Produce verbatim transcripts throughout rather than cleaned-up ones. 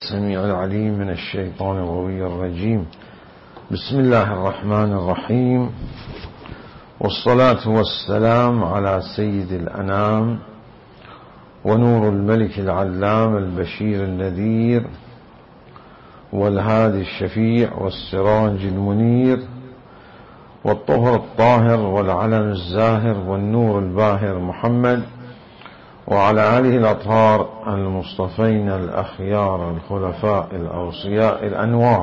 السميع العليم من الشيطان الغوي الرجيم. بسم الله الرحمن الرحيم، والصلاة والسلام على سيد الأنام ونور الملك العلام البشير النذير والهادي الشفيع والسراج المنير والطهر الطاهر والعلم الزاهر والنور الباهر محمد وعلى آله الأطهار المصطفين الأخيار الخلفاء الأوصياء الأنوار،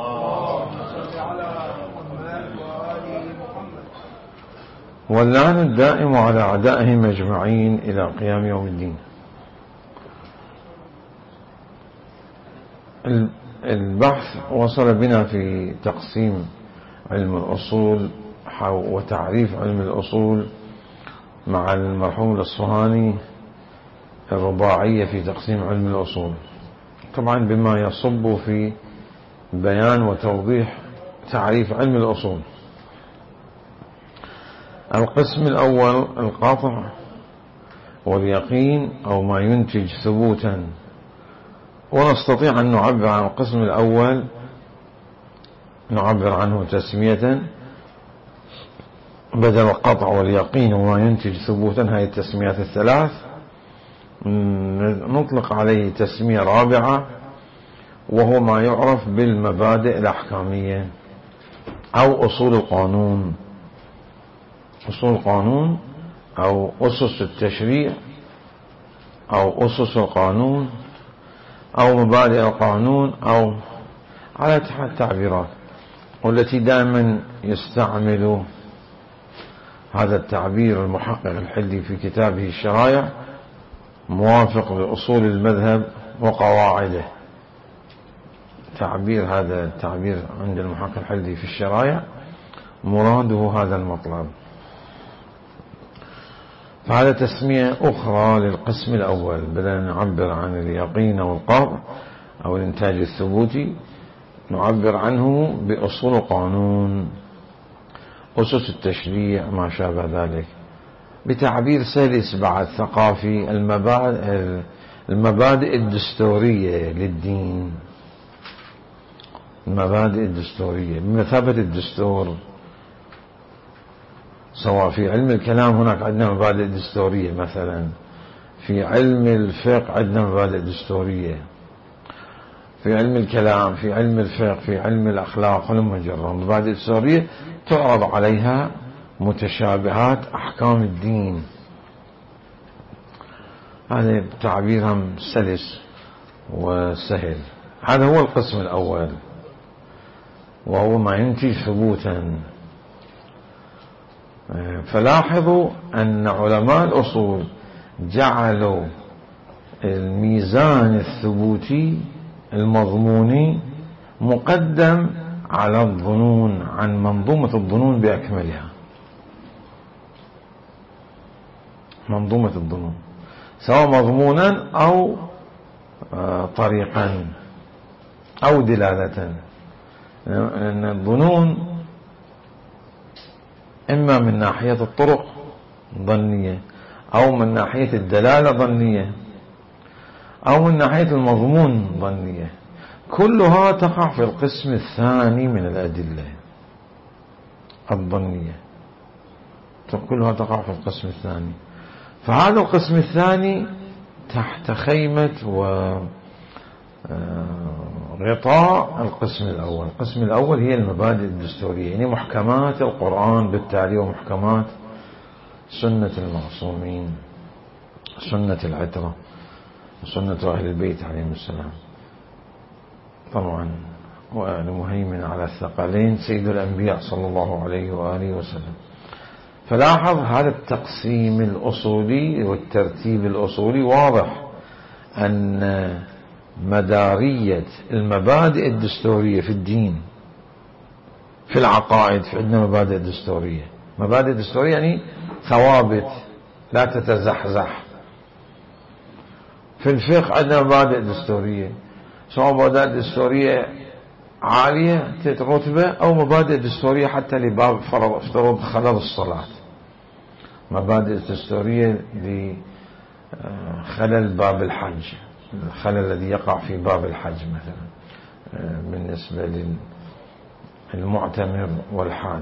واللعن الدائم على أعدائهم أجمعين إلى قيام يوم الدين. البحث وصل بنا في تقسيم علم الأصول وتعريف علم الأصول مع المرحوم الأصفهاني الرباعية في تقسيم علم الأصول، طبعا بما يصب في بيان وتوضيح تعريف علم الأصول. القسم الأول القطع واليقين أو ما ينتج ثبوتا، ونستطيع أن نعبر عن القسم الأول نعبر عنه تسمية بدل القطع واليقين وما ينتج ثبوتا، هذه التسميات الثلاث نطلق عليه تسمية رابعة وهو ما يعرف بالمبادئ الأحكامية أو أصول القانون، أصول القانون أو أسس التشريع أو أسس القانون أو مبادئ القانون أو على تحت التعبيرات، والتي دائما يستعمل هذا التعبير المحقق الحلي في كتابه الشرائع موافق لأصول المذهب وقواعده. تعبير هذا التعبير عند المحقق الحلي في الشرائع مراده هذا المطلب. فهذا تسمية أخرى للقسم الأول، بدل أن نعبر عن اليقين أو القطع أو الإنتاج الثبوتي نعبر عنه بأصول القانون، أسس التشريع ما شابه ذلك. بتعبير سلس بعد ثقافي المبادئ, المبادئ الدستورية للدين، المبادئ الدستورية بمثابة الدستور، سواء في علم الكلام هناك عندنا مبادئ دستورية، مثلا في علم الفقه عندنا مبادئ دستورية، في علم الكلام في علم الفقه في علم الأخلاق ولما جرى مبادئ دستورية تعرض عليها متشابهات أحكام الدين. هذا تعبيرهم سلس وسهل. هذا هو القسم الأول وهو ما ينتج ثبوتا. فلاحظوا أن علماء الأصول جعلوا الميزان الثبوتي المضموني مقدم على الظنون عن منظومة الظنون بأكملها. منظومة الظنون سواء مضمونا أو طريقا أو دلالة، لأن الظنون إما من ناحية الطرق ظنية أو من ناحية الدلالة ظنية أو من ناحية المضمون ظنية، كلها تقع في القسم الثاني من الأدلة الظنية، كلها تقع في القسم الثاني. فهذا القسم الثاني تحت خيمة وغطاء القسم الأول. القسم الأول هي المبادئ الدستورية، يعني محكمات القرآن بالتالي ومحكمات سنة المعصومين، سنة العترة وسنة أهل البيت عليهم السلام، طبعا والمهيمن على الثقلين سيد الأنبياء صلى الله عليه وآله وسلم. فلاحظ هذا التقسيم الأصولي والترتيب الأصولي واضح أن مدارية المبادئ الدستورية في الدين في العقائد، في عندنا مبادئ دستورية، مبادئ دستورية يعني ثوابت لا تتزحزح. في الفقه عندنا مبادئ دستورية، سواء مبادئ دستورية عالية رتبة أو مبادئ دستورية حتى لباب افتراض خلل الصلاة، مبادئ دستورية لخلل باب الحج الخلل الذي يقع في باب الحج مثلا بالنسبة للمعتمر والحاج،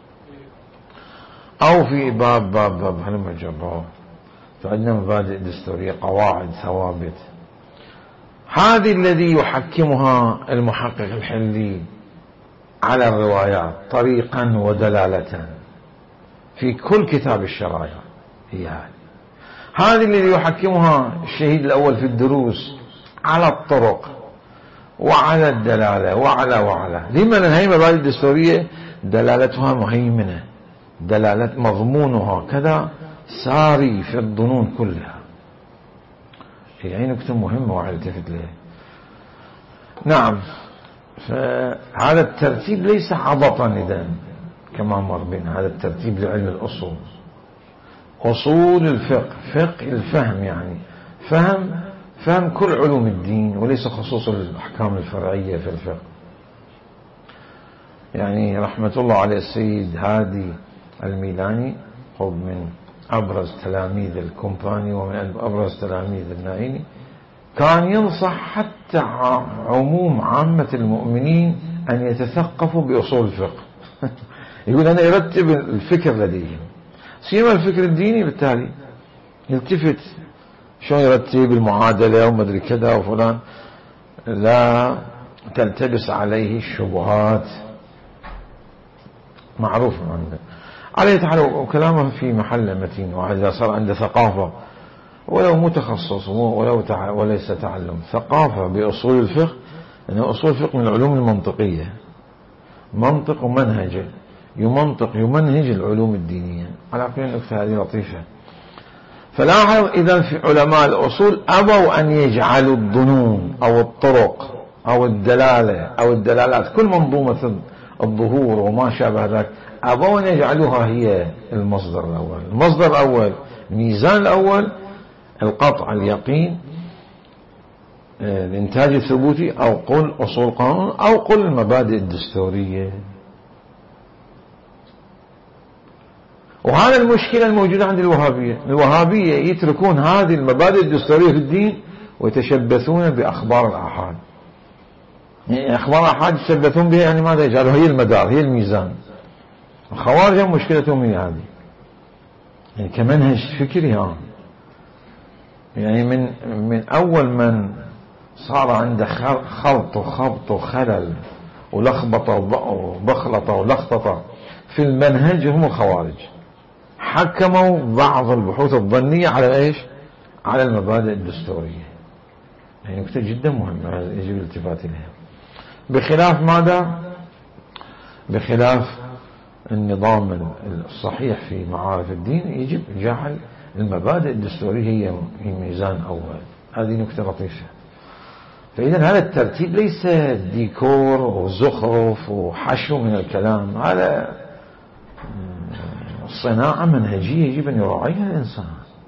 أو في باب باب باب هلم جراه. فعندنا مبادئ دستورية، قواعد، ثوابت، هذه الذي يحكمها المحقق الحلي على الروايات طريقا ودلالة في كل كتاب الشرائع. هي هذه هذه الذي يحكمها الشهيد الأول في الدروس على الطرق وعلى الدلالة وعلى وعلى لما؟ لأن هذه المبادئ الدستورية دلالتها مهيمنة، دلالة مضمونها كذا ساري في الظنون كلها. هي نكتة مهمة وعلى التفت لها. نعم، فهذا الترتيب ليس عبطا إذن كما مر بنا، هذا الترتيب لعلم الأصول، أصول الفقه، فقه الفهم، يعني فهم فهم كل علوم الدين وليس خصوص الأحكام الفرعية في الفقه. يعني رحمة الله عليه السيد هادي الميلاني، هو من أبرز تلاميذ الكومباني ومن أبرز تلاميذ النائيني، كان ينصح حتى عموم عامة المؤمنين أن يتثقفوا بأصول الفقه. يقول أنا يرتب الفكر لديهم، سيما الفكر الديني، بالتالي يلتفت شو يرتب المعادلة ومدري كذا وفلان، لا تلتبس عليه الشبهات، معروف عنه. عليه تعالى وكلامه في محل متين، واحد إذا صار عنده ثقافة ولو متخصص ولو تع... وليس تعلم، ثقافة بأصول الفقه، لأن أصول الفقه من العلوم المنطقية، منطق ومنهج، يمنطق يمنهج العلوم الدينية. على كل نكتة هذه لطيفة. فلاحظ إذا في علماء الأصول أبوا أن يجعلوا الظنون أو الطرق أو الدلالة أو الدلالات، كل منظومة الظهور وما شابه ذلك، أبوا أن يجعلوها هي المصدر الأول. المصدر الأول، الميزان الأول، القطع، اليقين، الإنتاج الثبوتي، أو قل أصول قانون، أو قل المبادئ الدستورية. وهذا المشكلة الموجودة عند الوهابية. الوهابية يتركون هذه المبادئ الدستورية في الدين ويتشبثون بأخبار الآحاد. يعني أخبار الآحاد يتشبثون بها، يعني ماذا يجعلوا هي المدار، هي الميزان. الخوارج مشكلتهم هي هذه، يعني كمنهج فكري. ها يعني من من أول من صار عنده خلط وخبط وخلل ولخبطة وبخلطة ولخبطة في المنهج هم الخوارج. حكموا بعض البحوث الظنية على ايش؟ على المبادئ الدستورية. يعني نكتة جدا مهمة يجب الالتفات إليها. بخلاف ماذا؟ بخلاف النظام الصحيح في معارف الدين، يجب جعل المبادئ الدستورية هي هي ميزان أول. هذه نكتة لطيفة. فإذا هذا الترتيب ليس ديكور وزخرف وحشو من الكلام، هذا صناعة منهجية يجب أن يراعيها الإنسان.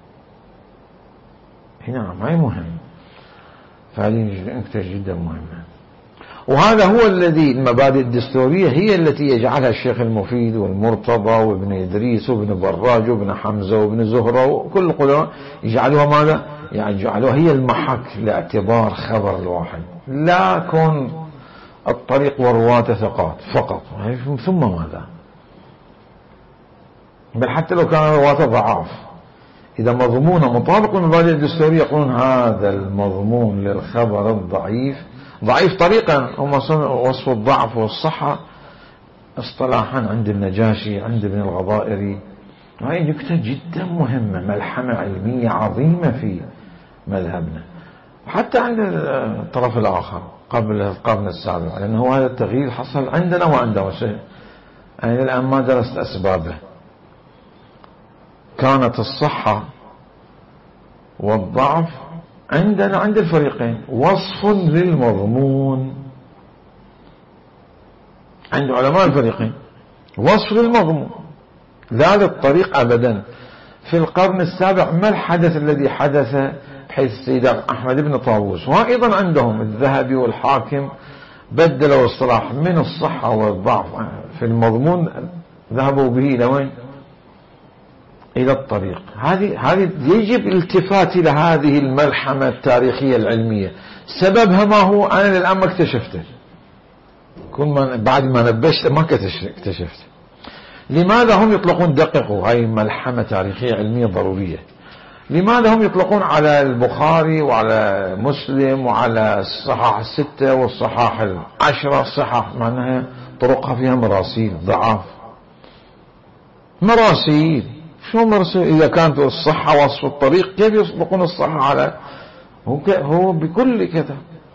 نعم، هاي مهم. فهذه نكتة جدا مهمة. وهذا هو الذي المبادئ الدستورية هي التي يجعلها الشيخ المفيد والمرتضى وابن إدريس وابن براج وابن حمزة وابن زهرة وكل القدماء يجعلوها ماذا؟ يجعلوها هي المحك لاعتبار خبر الواحد، لا كون الطريق ورواة ثقات فقط. ثم ماذا؟ بل حتى لو كان رواة ضعاف، إذا مضمونه مطابق للمبادئ الدستورية يقولون هذا المضمون للخبر الضعيف ضعيف طريقا. هم وصف الضعف والصحة اصطلاحا عند النجاشي، عند ابن الغضائري. هذه نكتة جدا مهمة، ملحمة علمية عظيمة في مذهبنا، حتى عند الطرف الآخر قبل القرن السابع، لأنه هذا التغيير حصل عندنا وعنده شيء. أنا الآن ما درست أسبابه. كانت الصحة والضعف عندنا عند الفريقين وصف للمضمون، عند علماء الفريقين وصف للمضمون، لا للطريق أبدا. في القرن السابع ما الحدث الذي حدث بحيث السيد أحمد بن طاووس، وأيضا عندهم الذهبي والحاكم بدلوا الاصطلاح من الصحة والضعف في المضمون، ذهبوا به إلى وين؟ إلى الطريق. هذه هذه يجب الالتفات إلى هذه الملحمة التاريخية العلمية. سببها ما هو؟ أنا للآن ما اكتشفته، كل ما بعد ما نبشت ما اكتشفته. لماذا هم يطلقون دققوا هاي ملحمة تاريخية علمية ضرورية؟ لماذا هم يطلقون على البخاري وعلى مسلم وعلى الصحاح الستة والصحاح العشرة صحاح معناها طرقها فيها مراسيل ضعاف؟ مراسيل شو مراسيل؟ إذا كانت الصحة وصف الطريق كيف يطلقون الصحة على هو, هو بكل كذا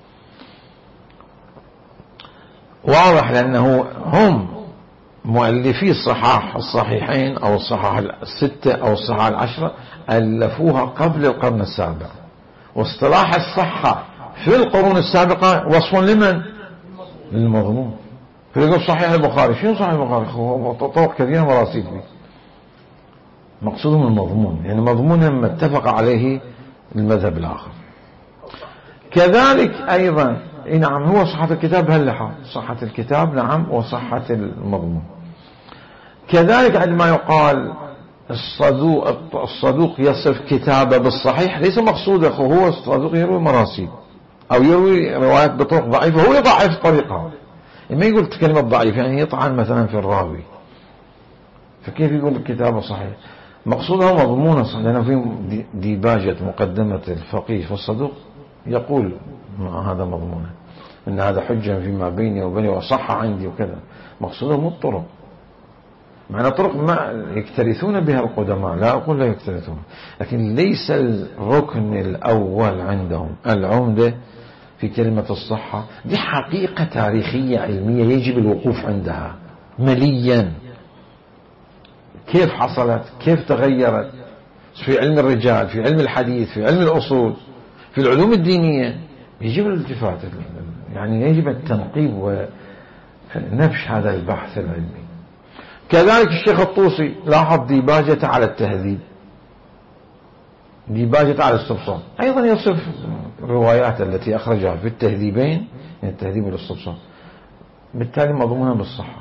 واضح، لأنه هم مؤلفي الصحاح الصحيحين أو الصحاح الستة أو الصحاح العشرة ألفوها قبل القرن السابع، واصطلاح الصحة في القرون السابقة وصف لمن؟ للمضمون. فيقول صحيح البخاري، شنو صحيح البخاري؟ هو طرق كثيرة مراسيل فيه، مقصودهم المضمون، يعني مضمون ما اتفق عليه المذهب الآخر. كذلك أيضا نعم هو صحة الكتاب هلحة، صحة الكتاب نعم وصحة المضمون. كذلك عندما يقال الصدوق الصدوق يصف كتابه بالصحيح، ليس مقصوده هو الصدوق يروي مراسيل أو يروي روايات بطرق ضعيفة، هو يضعف طريقها. ما يقول كلمة ضعيف يعني يطعن مثلا في الراوي، فكيف يقول الكتاب صحيح؟ مقصودها مضمونه صحيح، لأنه في ديباجة مقدمة الفقيه في الصدوق يقول هذا مضمونه إن هذا حجة فيما بيني وبيني وصح عندي وكذا. مقصوده مو الطرق، معنى طرق ما يكترثون بها القدماء، لا أقول لا يكترثون، لكن ليس الركن الأول عندهم العمدة في كلمة الصحة. دي حقيقة تاريخية علمية يجب الوقوف عندها مليا. كيف حصلت؟ كيف تغيرت؟ في علم الرجال، في علم الحديث، في علم الأصول، في العلوم الدينية، يجب الالتفات، يعني يجب التنقيب ونبش هذا البحث العلمي. كذلك الشيخ الطوسي لاحظ ديباجة على التهذيب، ديباجة على الاستبصار، أيضا يصف الروايات التي أخرجها في التهذيبين، يعني التهذيب والاستبصار، بالتالي مضمونها بالصحة.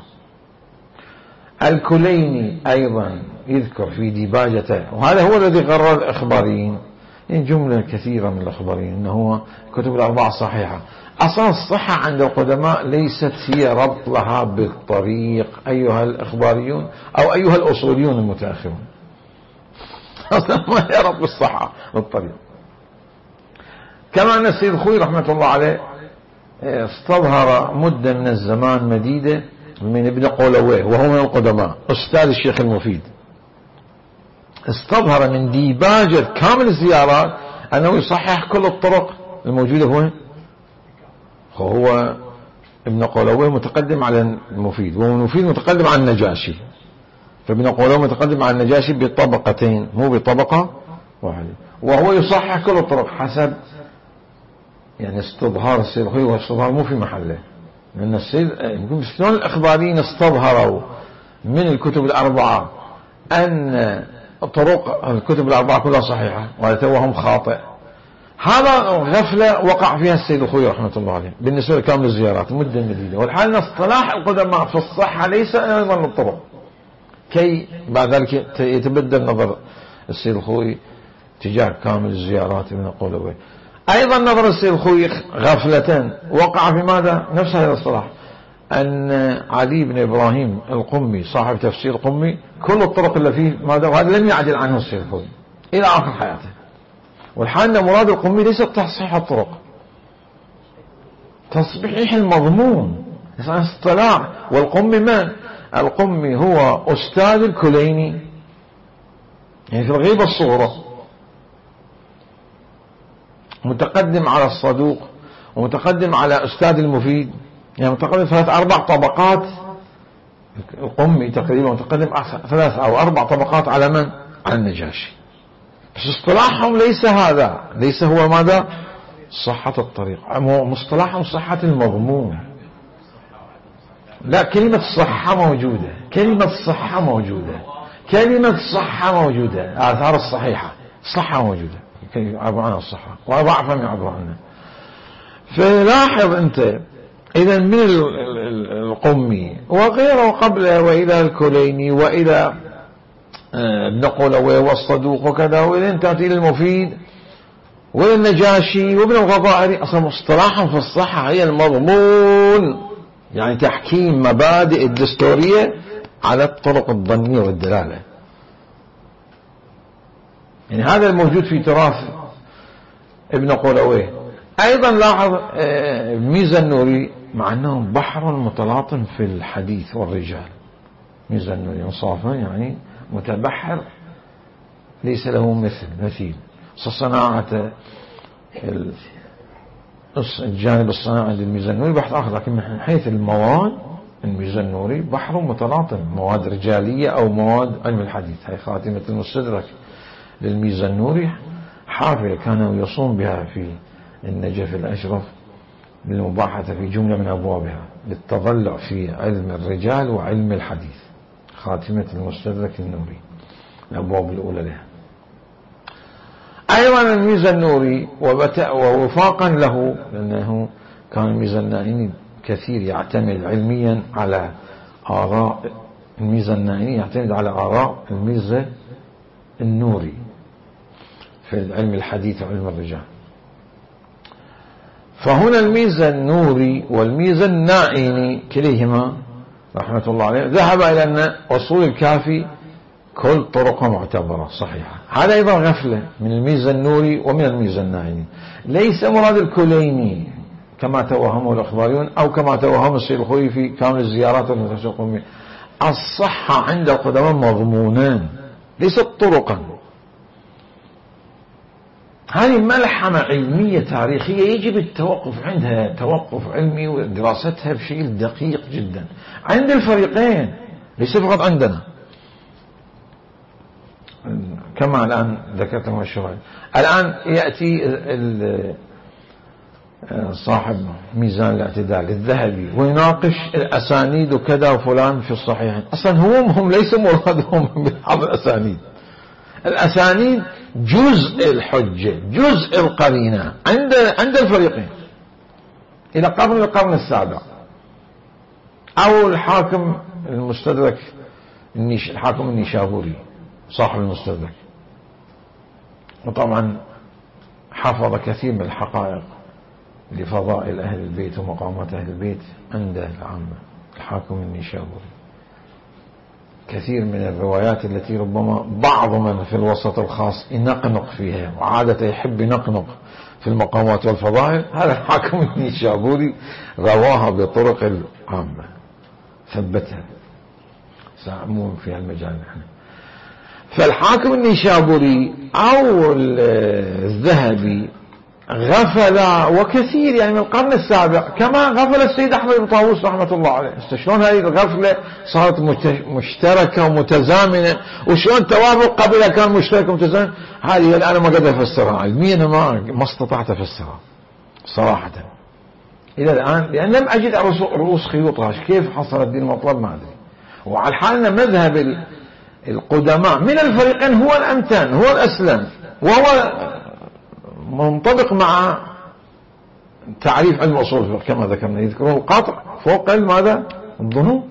الكليني أيضا يذكر في ديباجته، وهذا هو الذي غرر الإخباريين، يعني جملة كثيرة من الإخباريين أنه هو كتب الأربعة صحيحة. أصلا الصحة عند القدماء ليست هي ربط لها بالطريق أيها الإخباريون أو أيها الأصوليون المتأخرون، أصلا ما هي ربط بالصحة بالطريق. كما أن السيد الخوئي رحمة الله عليه استظهر مدة من الزمان مديدة من ابن قولويه وهو من القدماء أستاذ الشيخ المفيد، استظهر من ديباجة كامل الزيارات أنه يصحح كل الطرق الموجودة هو هو ابن قولويه متقدم على المفيد، والمفيد متقدم على النجاشي، فابن قولويه متقدم على النجاشي بطبقتين مو بطبقة واحدة، وهو يصحح كل الطرق حسب يعني استظهار السيد الخوئي، واستظهار مو في محله، لأن السيد يمكن شلون الإخباريين استظهروا من الكتب الأربعة أن طرق الكتب الأربعة كلها صحيحة ويتوهم خاطئ. هذا غفلة وقع فيها السيد الخوئي رحمة الله عليه بالنسبة لكامل الزيارات مدة مديدة. والحال أن اصطلاح القدماء في الصحة ليس أيضا للطرق، كي بعد ذلك يتبدل نظر السيد الخوئي تجاه كامل الزيارات من قولويه. أيضا نظر السيد الخوئي غفلة وقع في ماذا؟ نفس هذا الاصطلاح، أن علي بن إبراهيم القمي صاحب تفسير القمي كل الطرق اللي فيه ماذا؟ وهذا لم يعدل عنه السيد الخوئي إلى آخر حياته. والحال أن مراد القمي ليس تصحيح الطرق، تصحيح المضمون، اصطلاح. والقمي من؟ القمي هو أستاذ الكليني، يعني في الغيبة الصغرى، متقدم على الصدوق ومتقدم على أستاذ المفيد، يعني متقدم ثلاث أربع طبقات. القمي تقريبا متقدم ثلاث أو أربع طبقات على من؟ على النجاشي. بس اصطلاحهم ليس هذا، ليس هو ماذا؟ صحة الطريق، مصطلحهم صحة المضمون. لا، كلمة صحة موجودة، كلمة صحة موجودة، كلمة صحة موجودة، آثار الصحيحة صحة موجودة، يعبر عنها الصحة وضعفهم يعبر عنها. فلاحظ أنت إذا من القمي وغيره قبله وإلى الكليني وإلى ابن قولوي والصدوق وكذا، وإلين تأتي للمفيد والنجاشي وابن الغضائري. أصلا مصطلحا في الصحة هي المضمون، يعني تحكيم مبادئ الدستورية على الطرق الظنية والدلالة. يعني هذا الموجود في تراث ابن قولوي. أيضا لاحظ ميزة النوري، مع أنهم بحر متلاطم في الحديث والرجال. ميزة النوري انصافا يعني متبحر ليس له مثل مثيل. صناعة الجانب الصناعي للميزة النوري بحث آخر، لكن من حيث المواد الميزة النوري بحر متلاطم، مواد رجالية أو مواد علم الحديث. هي خاتمة المستدرك للميزة النوري حافلة كان يصوم بها في النجف الأشرف للمباحثة في جملة من أبوابها، للتضلع في علم الرجال وعلم الحديث. خاتمة المستدرك النوري الأبواب الأولى لها. أيضا الميزة النوري ووفاقا له، لأنه كان الميزة النائني كثير يعتمد علميا على آراء الميزة النائني، يعتمد على آراء الميزة النوري في علم الحديث وعلم الرجال. فهنا الميزة النوري والميزة النائني كليهما رحمة الله عليه ذهب إلى أن أصول الكافي كل طرق معتبرة صحيحة. هذا أيضا غفلة من الميزة النوري ومن الميزة النائني. ليس مراد الكليني كما توهمه الأخباريون أو كما توهم السيد الخوي في كامل الزيارات المتشقمية. الصحة عند القدماء مضمونان ليست طرقا. هذه ملحمة علمية تاريخية يجب التوقف عندها توقف علمي ودراستها بشكل دقيق جدا عند الفريقين، ليس فقط عندنا. كما الآن ذكرت مشروع، الآن يأتي صاحب ميزان الاعتدال الذهبي ويناقش الأسانيد وكذا وفلان في الصحيحين. أصلا هم هم ليس مرادهم ببعض الأسانيد. الأسانيد جزء الحجة، جزء القرينة عند عند الفريقين إلى قرن القرن السابع. أو الحاكم المستدرك الحاكم النيشابوري صاحب المستدرك، وطبعا حفظ كثير من الحقائق لفضائل أهل البيت ومقامات أهل البيت عند العامة. الحاكم النيشابوري كثير من الروايات التي ربما بعض من في الوسط الخاص ينقنق فيها، وعادة يحب ينقنق في المقامات والفضائل، هذا الحاكم النيشابوري رواها بطرق العامة ثبتها. سأعمون في المجال نحن. فالحاكم النيشابوري أو الذهبي غفل وكثير يعني من القرن السابع، كما غفل السيد أحمد بن طاووس رحمة الله عليه. شلون هذه الغفلة صارت مشتركة ومتزامنة، وشلون توافق قبلها كان مشترك ومتزامن. هذه الآن ما قد أفسرها علميا، ما ما استطعت أفسرها صراحة إلى الآن، لأن لم أجد رؤوس خيوطها. كيف حصل الدين المطلب ما أدري. وعلى الحال أن مذهب القدماء من الفريقين هو الأمتن، هو الأسلم، وهو منطبق مع تعريف علم أصول الفقه كما ذكرنا. يذكرون القطع فوق علم ماذا؟ الظنون.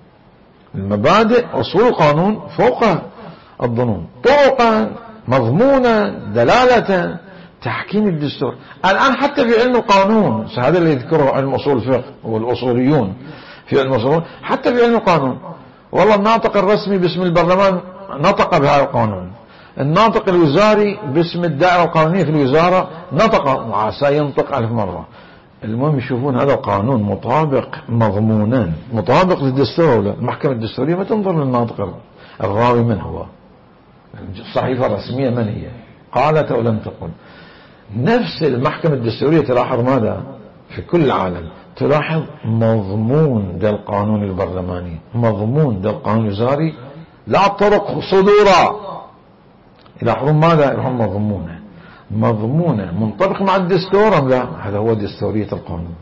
المبادئ أصول القانون فوق الظنون، طرقا مضمونا دلالة تحكيم الدستور. الآن حتى في علم القانون، هذا اللي يذكره علم أصول الفقه والأصوليون في علم أصول، حتى في علم القانون والله الناطق الرسمي باسم البرلمان نطق بهذا القانون، الناطق الوزاري باسم الدائرة القانونية في الوزارة نطق، وعسى ينطق ألف مرة. المهم يشوفون هذا القانون مطابق مضمونا مطابق للدستور ولا. المحكمة الدستورية ما تنظر للناطق الراوي من هو، الصحيفة الرسمية من هي، قالت أو لم تقل. نفس المحكمة الدستورية تلاحظ ماذا في كل العالم، تلاحظ مضمون ده القانون البرلماني، مضمون ده القانون الوزاري، لا طرق صدورا. يلاحظون ماذا يلاحظون مضمونه مضمونه منطبق مع الدستور أم لا. هذا هو دستورية القانون.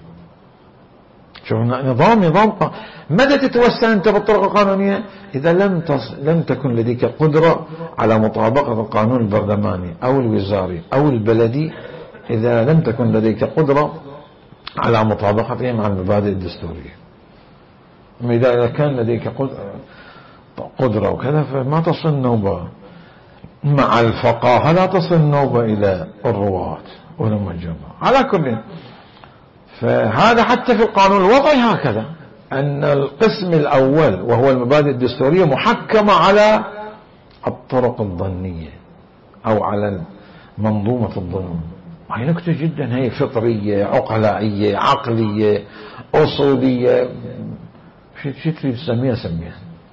شوف نظام نظام قانون. ماذا تتوسع أنت بالطرق القانونية إذا لم تص... لم تكن لديك قدرة على مطابقة القانون البرلماني أو الوزاري أو البلدي، إذا لم تكن لديك قدرة على مطابقته مع المبادئ الدستورية. إذا كان لديك قدرة قدرة وكذا فما تصل النوبة مع الفقاهة، لا تصل النوبة إلى الرواة ولا مجمع. على كل، فهذا حتى في القانون الوضعي هكذا، أن القسم الأول وهو المبادئ الدستورية محكمة على الطرق الظنية أو على منظومة الظنون. هي نكتة جدا، هي فطرية عقلائية عقلية أصولية، شو تريد تسميها سميها،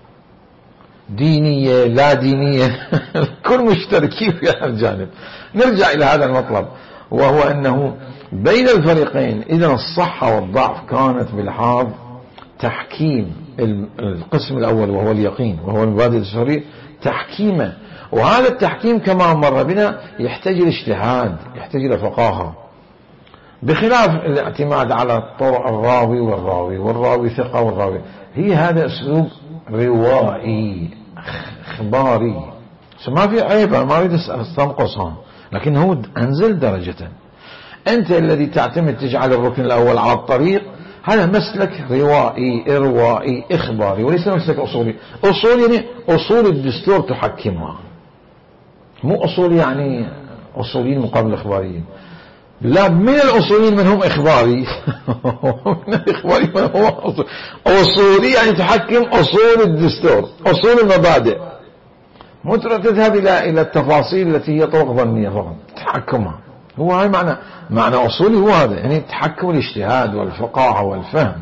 دينية لا دينية كل مشتركين في هذا الجانب. نرجع إلى هذا المطلب، وهو أنه بين الفريقين إذا الصحة والضعف كانت بلحاظ تحكيم القسم الأول وهو اليقين وهو المبادئ الدستورية تحكيمه، وهذا التحكيم كما مر بنا يحتاج الاجتهاد، يحتاج إلى فقاهة، بخلاف الاعتماد على طرق الراوي والراوي والراوي ثقة والراوي. هي هذا أسلوب روائي إخباري، ما في عيب، ما أريد أستنقصها، لكن هو أنزل درجة. أنت الذي تعتمد تجعل الركن الأول على الطريق، هذا مسلك روائي إروائي إخباري، وليس مسلك أصولي. أصول يعني أصول الدستور تحكمها، مو أصول يعني أصوليين مقابل إخباريين. لا، من الأصوليين من هم إخباري من الإخباري من هم أصولي. أصولي يعني تحكم أصول الدستور، أصول المبادئ، مو تذهب إلى إلى التفاصيل التي هي طرق ظنية فقط تحكمها. هو هاي معنى معنى أصولي، هو هذا يعني تحكم الاجتهاد والفقاهة والفهم.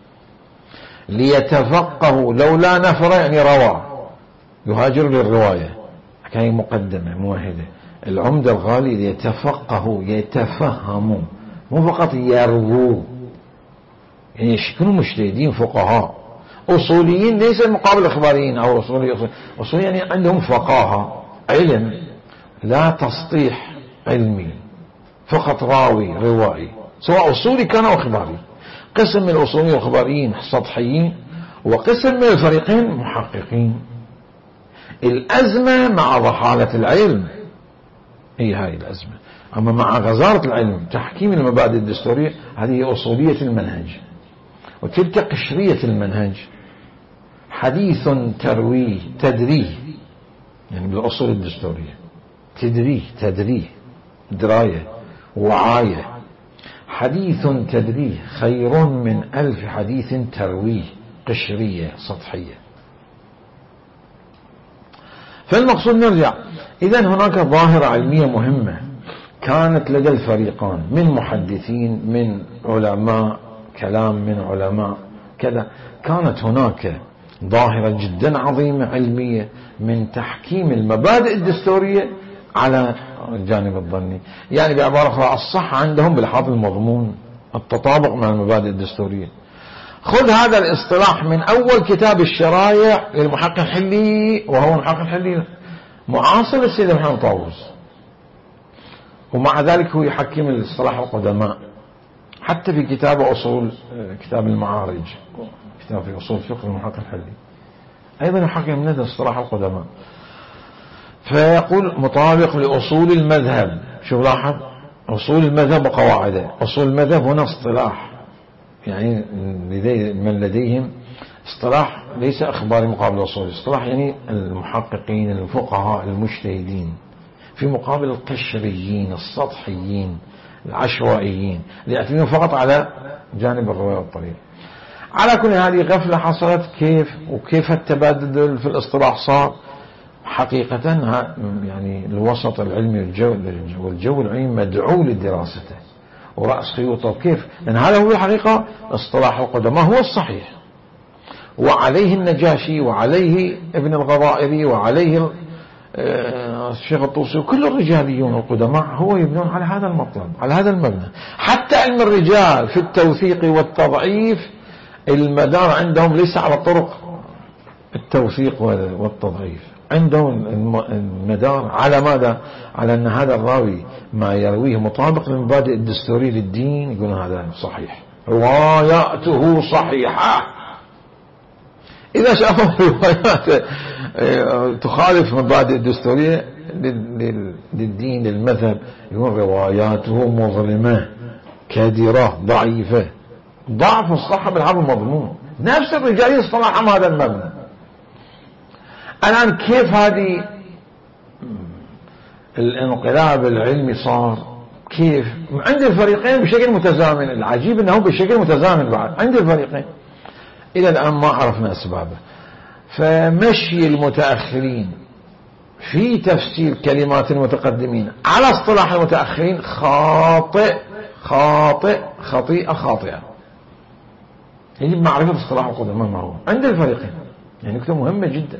ليتفقهوا، لولا نفر يعني روى، يهاجر للرواية، كاي مقدمة ممهدة. العمدة الغالي ليتفقهوا يتفهموا، مو فقط يرووا، يعني يكونوا مجتهدين فقهاء. أصوليين ليس مقابل إخباريين أو أصولي، أصولي يعني عندهم فقاهة علم، لا تسطيح علمي فقط راوي روائي، سواء أصولي كان أو إخباري. قسم من الأصوليين والإخباريين سطحيين، وقسم من الفريقين محققين. الأزمة مع ضحالة العلم، هي هاي الأزمة. أما مع غزارة العلم تحكيم المبادئ الدستورية، هذه أصولية المنهج، وتلك قشرية المنهج. حديث ترويه تدريه، يعني بالأصول الدستورية تدريه تدريه دراية وعاية. حديث تدريه خير من ألف حديث ترويه قشرية سطحية. فالمقصود نرجع، إذن هناك ظاهرة علمية مهمة كانت لدى الفريقان من محدثين من علماء كلام من علماء كذا، كانت هناك ظاهرة جدا عظيمة علمية من تحكيم المبادئ الدستورية على الجانب الظني. يعني بعبارة أخرى الصح عندهم بلحاظ المضمون، التطابق مع المبادئ الدستورية. خذ هذا الاصطلاح من أول كتاب الشرايع للمحقق الحلي، وهو المحقق الحلي معاصر السيد محمد طاووس، ومع ذلك هو يحكم الاصطلاح القدماء. حتى في كتاب أصول، كتاب المعارج، كتاب في أصول فقه المحقق الحلي، أيضا يحكم من اصطلاح القدماء، فيقول مطابق لأصول المذهب. شوف لاحظ، أصول المذهب وقواعده. أصول المذهب هنا اصطلاح، يعني لدي من لديهم اصطلاح ليس أخباري مقابل أصول، اصطلاح يعني المحققين الفقهاء المجتهدين، في مقابل القشريين السطحيين العشوائيين اللي يعتمدون فقط على جانب الرواية والطريق. على كل هذه غفلة حصلت، كيف وكيف التبادل في الاصطلاح صار حقيقة. يعني الوسط العلمي والجو, والجو العلمي مدعو لدراسته ورأس خيوطه. كيف؟ لأن هذا هو الحقيقة اصطلاح القدماء هو الصحيح، وعليه النجاشي وعليه ابن الغضائري وعليه الشيخ الطوسي وكل الرجاليون القدماء هو يبنون على هذا المطلب، على هذا المبنى. حتى علم الرجال في التوثيق والتضعيف المدار عندهم ليس على طرق التوثيق والتضعيف، عندهم المدار على ماذا؟ على أن هذا الراوي ما يرويه مطابق للمبادئ الدستورية للدين، يقولون هذا صحيح، رواياته صحيحة. إذا شافوا روايات تخالف مبادئ الدستورية للدين للمذهب، يقول رواياته مظلمة كادرة ضعيفة. ضعف الصحة بالحرب المضمون. نفس الرجال يصطلح عن هذا المبنى. الآن كيف هذه الانقلاب العلمي صار؟ كيف عند الفريقين بشكل متزامن. العجيب أنه بشكل متزامن بعد عند الفريقين. إلى الآن ما عرفنا أسبابه. فمشي المتأخرين في تفسير كلمات المتقدمين على اصطلاح المتأخرين خاطئ خاطئ خطيئة خاطئة. يجب معرفة اصطلاح القدماء ما هو عند الفريقين، يعني نقطة مهمة جدا،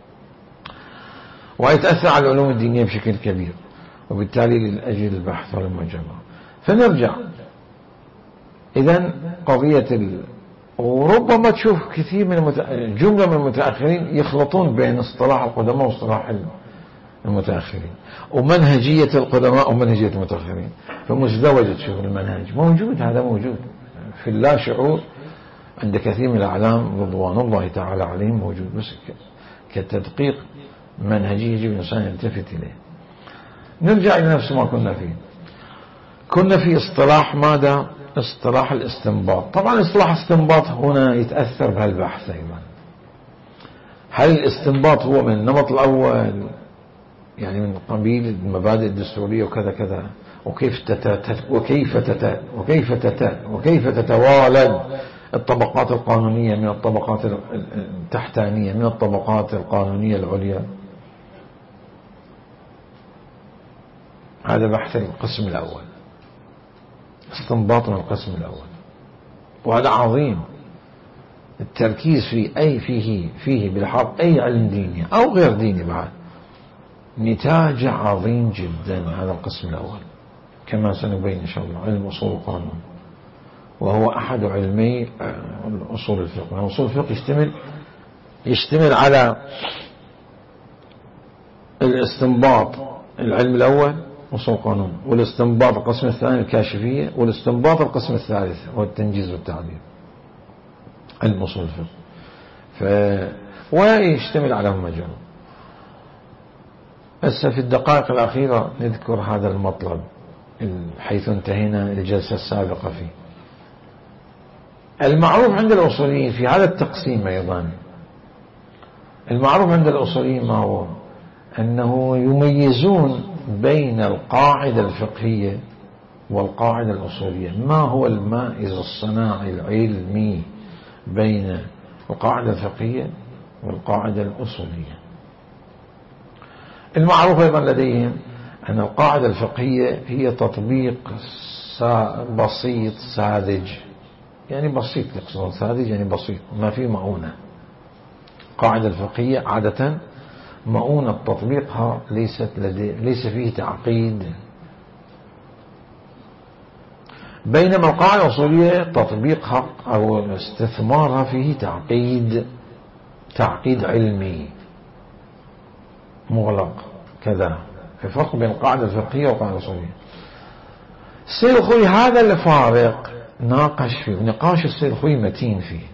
ويتأثر على العلوم الدينية بشكل كبير، وبالتالي لأجل البحث والمجامعة. فنرجع إذن قضية ال... وربما تشوف كثير من المت... جملة من المتأخرين يخلطون بين اصطلاح القدماء واصطلاح المتأخرين، ومنهجية القدماء ومنهجية المتأخرين. فمزدوجة تشوف المنهج موجود، هذا موجود في اللا شعور عند كثير من الأعلام رضوان الله تعالى عليهم موجود، بس كتدقيق منهجية يجب الإنسان يلتفت إليه. نرجع إلى نفس ما كنا فيه. كنا في اصطلاح ماذا؟ اصطلاح الاستنباط. طبعا اصطلاح الاستنباط هنا يتأثر بهالبحث أيضا. هل الاستنباط هو من النمط الأول، يعني من قبيل المبادئ الدستورية وكذا كذا، وكيف تت وكيف تت وكيف تت وكيف تتوالد الطبقات القانونية من الطبقات التحتانية من الطبقات القانونية العليا؟ هذا بحث القسم الأول، استنباط من القسم الأول، وهذا عظيم. التركيز في أي فيه فيه بالحق أي علم ديني أو غير ديني بعد نتاج عظيم جدا. هذا القسم الأول كما سنبين إن شاء الله علم أصول القانون، وهو أحد علمي أصول الفقه. أصول الفقه يشتمل يشتمل على الاستنباط العلم الأول أصول القانون، والاستنباط القسم الثاني الكاشفية، والاستنباط القسم الثالث هو التنجيز والتعبير علم أصول الفقه. ف... ويشتمل على مجال. بس في الدقائق الأخيرة نذكر هذا المطلب حيث انتهينا الجلسة السابقة فيه. المعروف عند الأصوليين في هذا التقسيم أيضا، المعروف عند الأصوليين ما هو؟ أنه يميزون بين القاعدة الفقهية والقاعدة الأصولية. ما هو المائز الصناعي العلمي بين القاعدة الفقهية والقاعدة الأصولية؟ المعروف أيضا لديهم أن القاعدة الفقهية هي تطبيق بسيط ساذج، يعني بسيط، يقصدون ساذج يعني بسيط ما في مؤونة. القاعدة الفقهية عادة مؤونة تطبيقها ليست لدي ليس فيه تعقيد، بينما القاعدة الأصولية تطبيقها أو استثمارها فيه تعقيد، تعقيد علمي مغلق كذا. في فرق بين القاعدة الفقهية والقاعدة الأصولية. السيد الخوي هذا الفارق ناقش فيه، ونقاش السيد الخوي متين فيه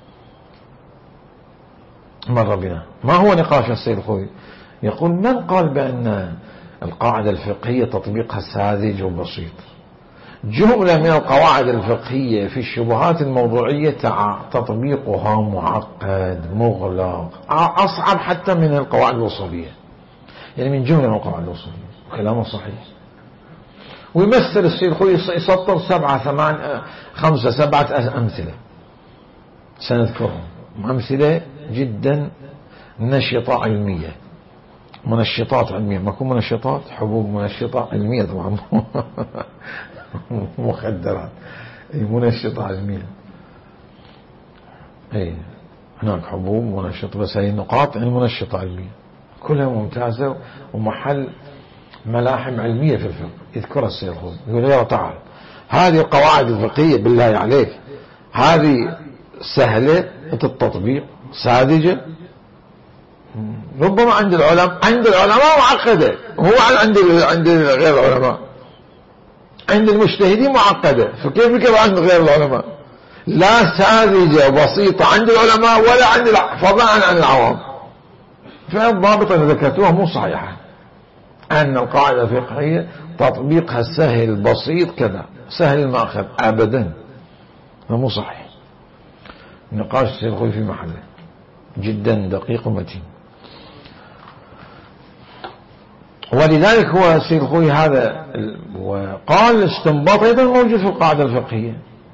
مر بنا. ما هو نقاش السيد الخوي؟ يقول من قال بأن القاعدة الفقهية تطبيقها ساذج وبسيط؟ جملة من القواعد الفقهية في الشبهات الموضوعية تطبيقها معقد مغلق، أصعب حتى من القواعد الأصولية، يعني من جملة من القواعد الأصولية. كلامه صحيح. ويمثل السيد الخوي يسطر سبعة ثمان خمسة سبعة أمثلة سنذكرهم، أمثلة جدا نشطة علمية، منشطات علمية، ما يكون منشطات حبوب، منشطة علمية طبعا مخدرات، منشطة علمية. اي هناك حبوب منشطة، بس هي نقاط المنشطة علمية كلها ممتازة ومحل ملاحم علمية في الفقه. يذكرها السيد الخوي يقول يا تعال هذه القواعد الفقهية بالله عليك هذه سهلة التطبيق ساذجة، ربما عند العلماء عند العلماء معقدة، هو عند عند غير العلماء عند المجتهدين معقدة، فكيف بك عند غير العلماء؟ لا ساذجة بسيطة عند العلماء ولا عند فضلا عن العوام. فالضابط اللي ذكرتوها مو صحيحة، أن القاعدة الفقهية تطبيقها سهل بسيط كذا سهل المأخذ أبدا، مو صحيح. نقاش السيد الخوي في محله جدا دقيق ومتين. ولذلك هو السيد الخوئي هذا وقال الاستنباط أيضا موجود في القاعدة الفقهية.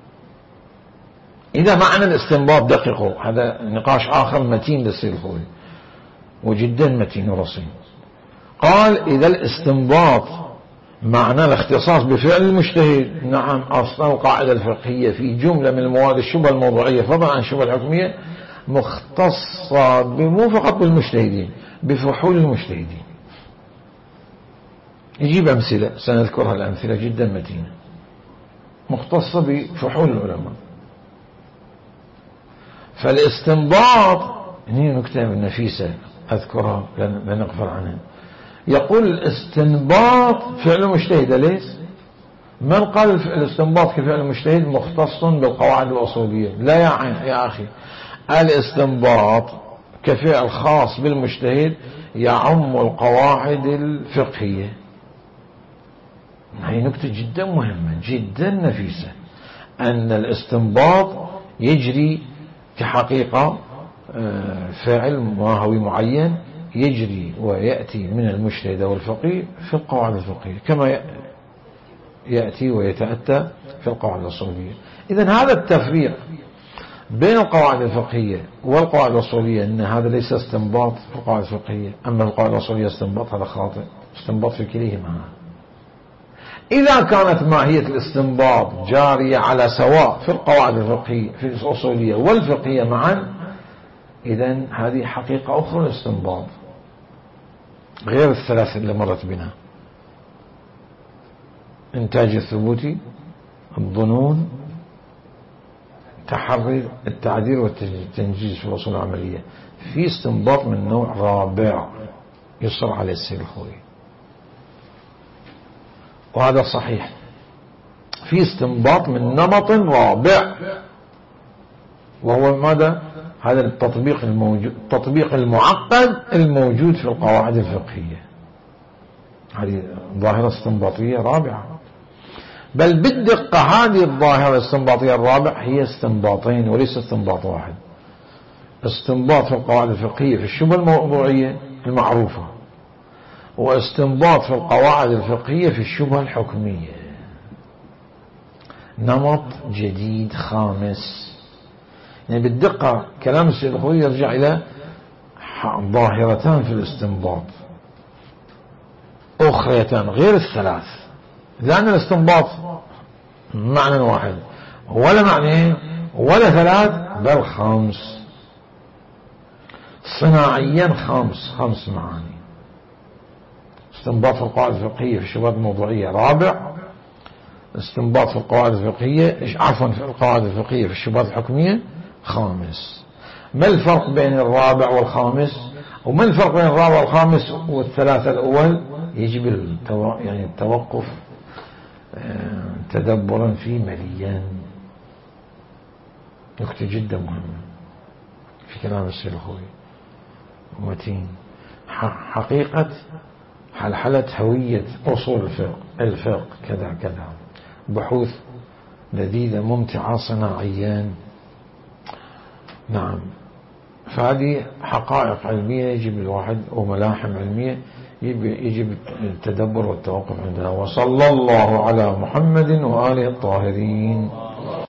إذا معنى الاستنباط دقيقه، هذا نقاش آخر متين للسيد الخوئي وجدا متين ورصين. قال إذا الاستنباط معنى الاختصاص بفعل المجتهد، نعم أصلا القاعدة الفقهية في جملة من المواد الشبه الموضوعية فضلا عن الشبه الحكمية مختصة مو فقط بالمجتهدين، بفحول المجتهدين. يجيب أمثلة سنذكرها، الأمثلة جدا متينة مختصة بفحول العلماء. فالاستنباط هي نكتة نفيسة أذكرها لن نغفل عنها. يقول الاستنباط فعل مجتهد، ليس من قال الاستنباط كفعل مجتهد مختص بالقواعد الأصولية؟ لا يا عين يا أخي، الاستنباط كفعل خاص بالمجتهد يعم القواعد الفقهية. هي نكتة جدا مهمة جدا نفيسة، أن الاستنباط يجري كحقيقة فاعل ماهوي معين يجري ويأتي من المجتهد والفقيه في القواعد الفقهية كما يأتي ويتأتى في القواعد الأصولية. إذن هذا التفريق بين القواعد الفقهية والقواعد الأصولية أن هذا ليس استنباط في القواعد الفقهية، أما القواعد الأصولية استنباط، هذا خاطئ. استنباط في كليهما. إذا كانت ماهية الاستنباط جارية على سواء في القواعد الفقهية في الأصولية والفقهية معا، إذن هذه حقيقة أخرى للاستنباط غير الثلاث اللي مرت بنا: إنتاج الثبوتي، الظنون، تحري التعديل والتنجيز في الأصول العملية. في استنباط من نوع رابع يصر عليه السيد الخوئي، وهذا صحيح. في استنباط من نمط رابع، وهو ماذا؟ هذا التطبيق الموجود، التطبيق المعقد الموجود في القواعد الفقهية. هذه ظاهرة استنباطية رابعة، بل بالدقة هذه الظاهرة الاستنباطية الرابعة هي استنباطين وليس استنباط واحد. استنباط في القواعد الفقهية في الشبه الموضوعية المعروفة، واستنباط في القواعد الفقهية في الشبه الحكمية. نمط جديد خامس. يعني بالدقة كلام السيد الخوئي يرجع إلى ظاهرتان في الاستنباط أخريتان غير الثلاث، لأن الاستنباط معنى واحد ولا معنى ولا ثلاث، بل خمس. صناعيا خمس خمس معاني. استنباط في القواعد الفقهية في الشبهات الموضوعية رابع، استنباط في القواعد الفقهية عفوا في القواعد الفقهية في الشبهات الحكمية خامس. ما الفرق بين الرابع والخامس؟ وما الفرق بين الرابع والخامس والثلاثة الأول؟ يجب التو... يعني التوقف تدبرا في مليا. نكتة جدا مهمة في كلام السيد الخوئي ومتين. حقيقة حلحلة هوية أصول الفقه الفقه كذا كذا، بحوث لذيذة ممتعة صناعيا. نعم، فهذه حقائق علمية يجب الواحد وملاحم علمية يجب التدبر والتوقف عندها. وصلى الله على محمد وآله الطاهرين.